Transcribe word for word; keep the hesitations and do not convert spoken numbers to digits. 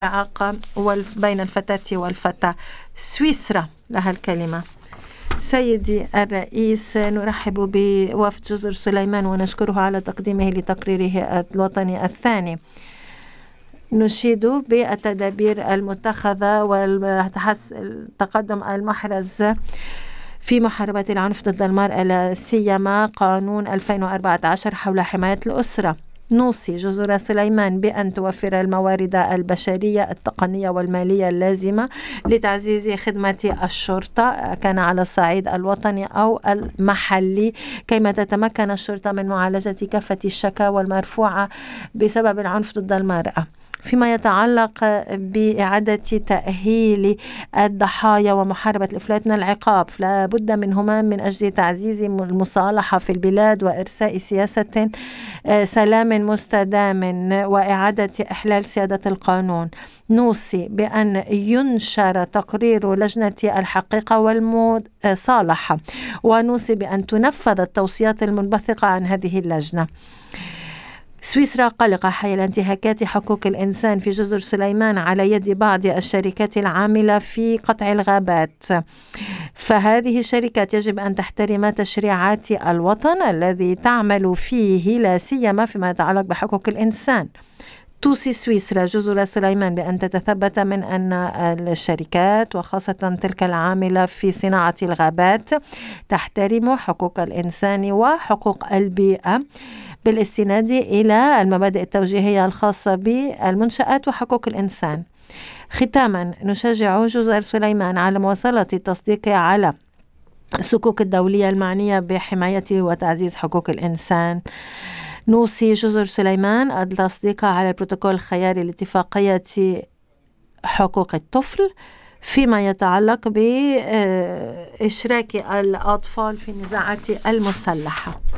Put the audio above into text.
العلاقة بين الفتاة والفتى. سويسرا لها الكلمة. سيدي الرئيس، نرحب بوفد جزر سليمان ونشكره على تقديمه لتقريره الوطني الثاني. نشيد بالتدابير المتخذة والتقدم المحرز في محاربة العنف ضد المرأة، لا سيما قانون ألفين وأربعة عشر حول حماية الأسرة. نوصي جزر سليمان بأن توفر الموارد البشرية التقنية والمالية اللازمة لتعزيز خدمة الشرطة، كان على الصعيد الوطني أو المحلي، كيما تتمكن الشرطة من معالجة كافة الشكاوى المرفوعة بسبب العنف ضد المرأة. فيما يتعلق بإعادة تأهيل الضحايا ومحاربة الإفلات من العقاب، فلا بد منهما من أجل تعزيز المصالحة في البلاد وإرساء سياسة سلام مستدام وإعادة إحلال سيادة القانون. نوصي بأن ينشر تقرير لجنة الحقيقة والمصالحة، ونوصي بأن تنفذ التوصيات المنبثقة عن هذه اللجنة. سويسرا قلقة حول انتهاكات حقوق الإنسان في جزر سليمان على يد بعض الشركات العاملة في قطع الغابات، فهذه الشركات يجب أن تحترم تشريعات الوطن الذي تعمل فيه، لا سيما فيما يتعلق بحقوق الإنسان. توصي سويسرا جزر سليمان بأن تتثبت من أن الشركات وخاصة تلك العاملة في صناعة الغابات تحترم حقوق الإنسان وحقوق البيئة بالاستناد إلى المبادئ التوجيهية الخاصة بالمنشآت وحقوق الإنسان. ختاما، نشجع جزر سليمان على مواصلة التصديق على الصكوك الدولية المعنية بحماية وتعزيز حقوق الإنسان. نوصي جزر سليمان التصديق على البروتوكول الخياري لاتفاقية حقوق الطفل فيما يتعلق بإشراك الأطفال في النزاعات المسلحة.